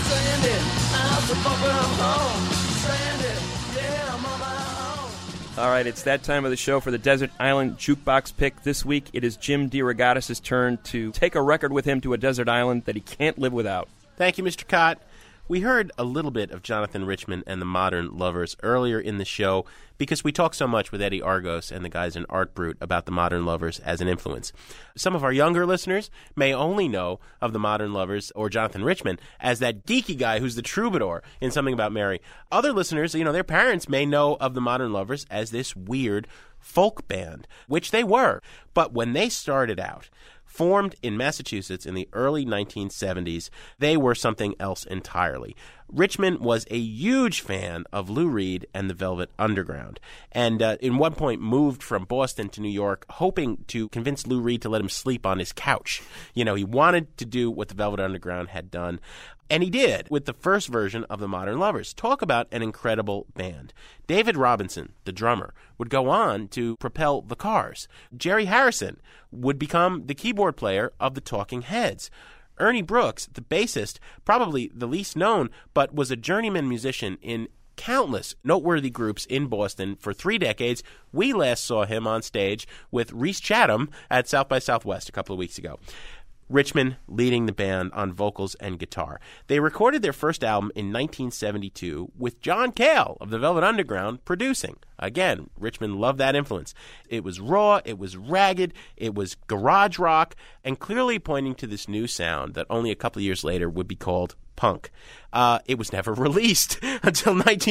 All right, it's that time of the show for the Desert Island Jukebox Pick. This week, it is Jim DeRogatis' turn to take a record with him to a desert island that he can't live without. Thank you, Mr. Cott. We heard a little bit of Jonathan Richman and the Modern Lovers earlier in the show because we talk so much with Eddie Argos and the guys in Art Brut about the Modern Lovers as an influence. Some of our younger listeners may only know of the Modern Lovers or Jonathan Richman as that geeky guy who's the troubadour in Something About Mary. Other listeners, their parents may know of the Modern Lovers as this weird folk band, which they were. But when they started out, formed in Massachusetts in the early 1970s, they were something else entirely. Richman was a huge fan of Lou Reed and the Velvet Underground, and in one point moved from Boston to New York, hoping to convince Lou Reed to let him sleep on his couch. He wanted to do what the Velvet Underground had done, and he did with the first version of the Modern Lovers. Talk about an incredible band. David Robinson, the drummer, would go on to propel the Cars. Jerry Harrison would become the keyboard player of the Talking Heads. Ernie Brooks, the bassist, probably the least known, but was a journeyman musician in countless noteworthy groups in Boston for 3 decades. We last saw him on stage with Reese Chatham at South by Southwest a couple of weeks ago. Richmond leading the band on vocals and guitar. They recorded their first album in 1972 with John Cale of the Velvet Underground producing. Again, Richmond loved that influence. It was raw, it was ragged, it was garage rock, and clearly pointing to this new sound that only a couple of years later would be called punk. It was never released until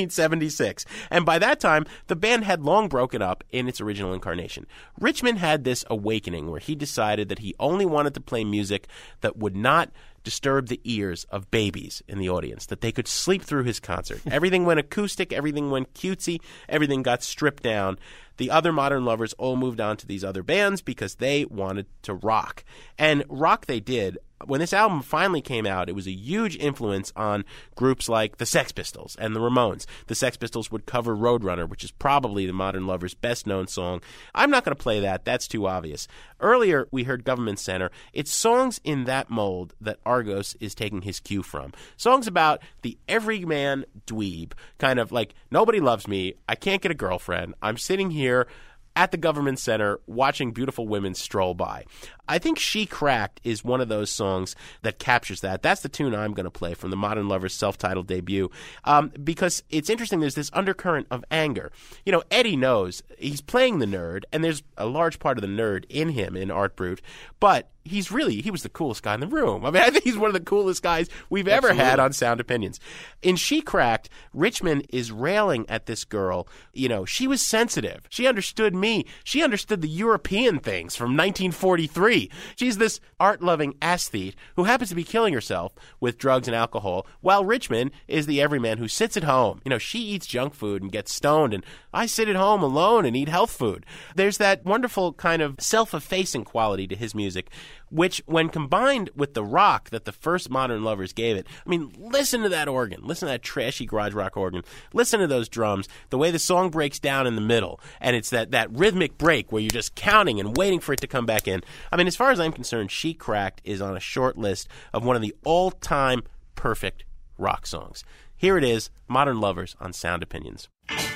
1976. And by that time, the band had long broken up in its original incarnation. Richmond had this awakening where he decided that he only wanted to play music that would not disturb the ears of babies in the audience, that they could sleep through his concert. Everything went acoustic, everything went cutesy, everything got stripped down. The other Modern Lovers all moved on to these other bands because they wanted to rock. And rock they did. When this album finally came out, it was a huge influence on groups like the Sex Pistols and the Ramones. The Sex Pistols would cover Roadrunner, which is probably the Modern Lovers' best-known song. I'm not going to play that. That's too obvious. Earlier, we heard Government Center. It's songs in that mold that Argos is taking his cue from. Songs about the everyman dweeb, kind of like, nobody loves me, I can't get a girlfriend, I'm sitting here at the Government Center watching beautiful women stroll by. I think She Cracked is one of those songs that captures that. That's the tune I'm going to play from the Modern Lovers' self-titled debut because it's interesting. There's this undercurrent of anger. You know, Eddie knows he's playing the nerd, and there's a large part of the nerd in him, in Art Brut, but he was the coolest guy in the room. I mean, I think he's one of the coolest guys we've ever had on Sound Opinions. In She Cracked, Richmond is railing at this girl. You know, she was sensitive. She understood me. She understood the European things from 1943. She's this art-loving aesthete who happens to be killing herself with drugs and alcohol, while Richmond is the everyman who sits at home. You know, she eats junk food and gets stoned, and I sit at home alone and eat health food. There's that wonderful kind of self-effacing quality to his music, which, when combined with the rock that the first Modern Lovers gave it, I mean, listen to that organ. Listen to that trashy garage rock organ. Listen to those drums, the way the song breaks down in the middle, and it's that rhythmic break where you're just counting and waiting for it to come back in. I mean, as far as I'm concerned, She Cracked is on a short list of one of the all-time perfect rock songs. Here it is, Modern Lovers on Sound Opinions.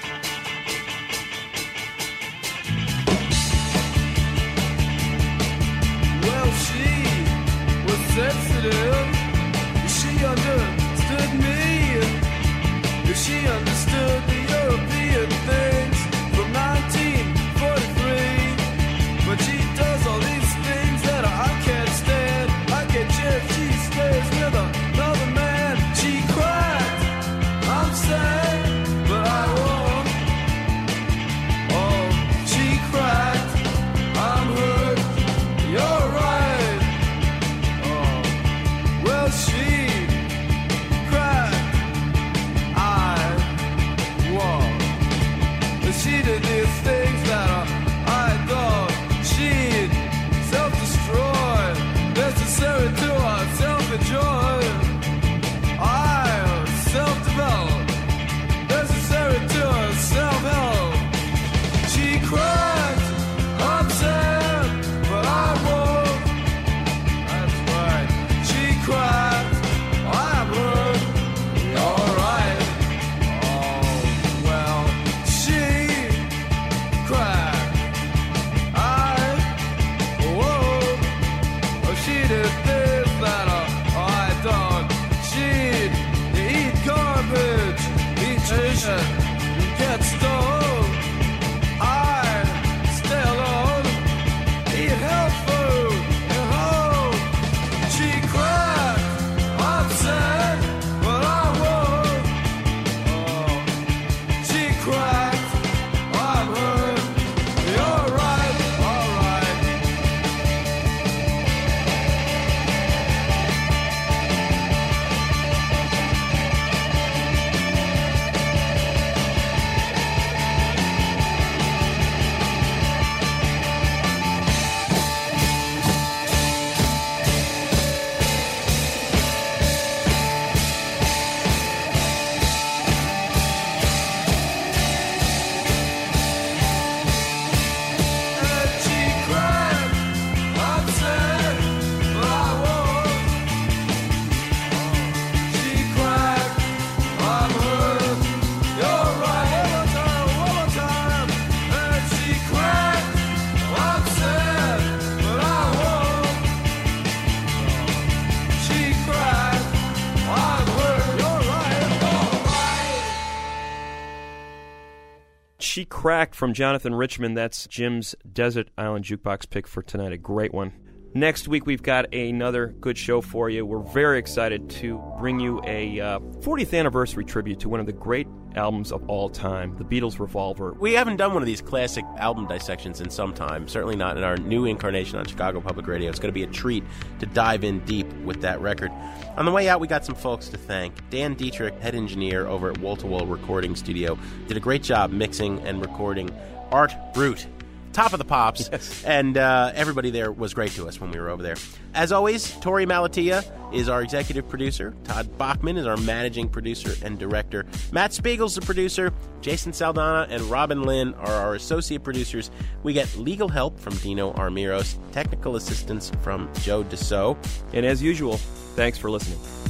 Well, she was sensitive. She understood me. She understood the European things from 1943. But she does all these things that I can't stand. I get jealous. She stays with another man. She cracked. I'm sad, but I won't. Oh, she cracked. I'm hurt. You're right. Oh, well, she cracked. I won't. But she did these things that I thought she'd self-destroy, necessary to our self-enjoy. I self-develop, necessary to our self-help. She cracked. I'm sad, but I won't. That's right. She cracked. I'm hurt. You're right. Oh, well, she cracked. She did this that I thought she'd eat garbage, eat chicken, get stoned. I stay alone, eat health food at home. She cracked. I'm sad, but I won't. Oh, she cracked. I'm hurt. You're right. All right. She Cracked from Jonathan Richman. That's Jim's Desert Island Jukebox pick for tonight. A great one. Next week, we've got another good show for you. We're very excited to bring you a 40th anniversary tribute to one of the great albums of all time, The Beatles' Revolver. We haven't done one of these classic album dissections in some time, certainly not in our new incarnation on Chicago Public Radio. It's going to be a treat to dive in deep with that record. On the way out, we got some folks to thank. Dan Dietrich, head engineer over at Wall to Wall Recording Studio, did a great job mixing and recording Art Brut. Top of the pops, yes. And everybody there was great to us when we were over there. As always, Tori Malatia is our executive producer. Todd Bachman is our managing producer and director. Matt Spiegel's the producer. Jason Saldana and Robin Lynn are our associate producers. We get legal help from Dino Armiros, technical assistance from Joe Dassault. And as usual, thanks for listening.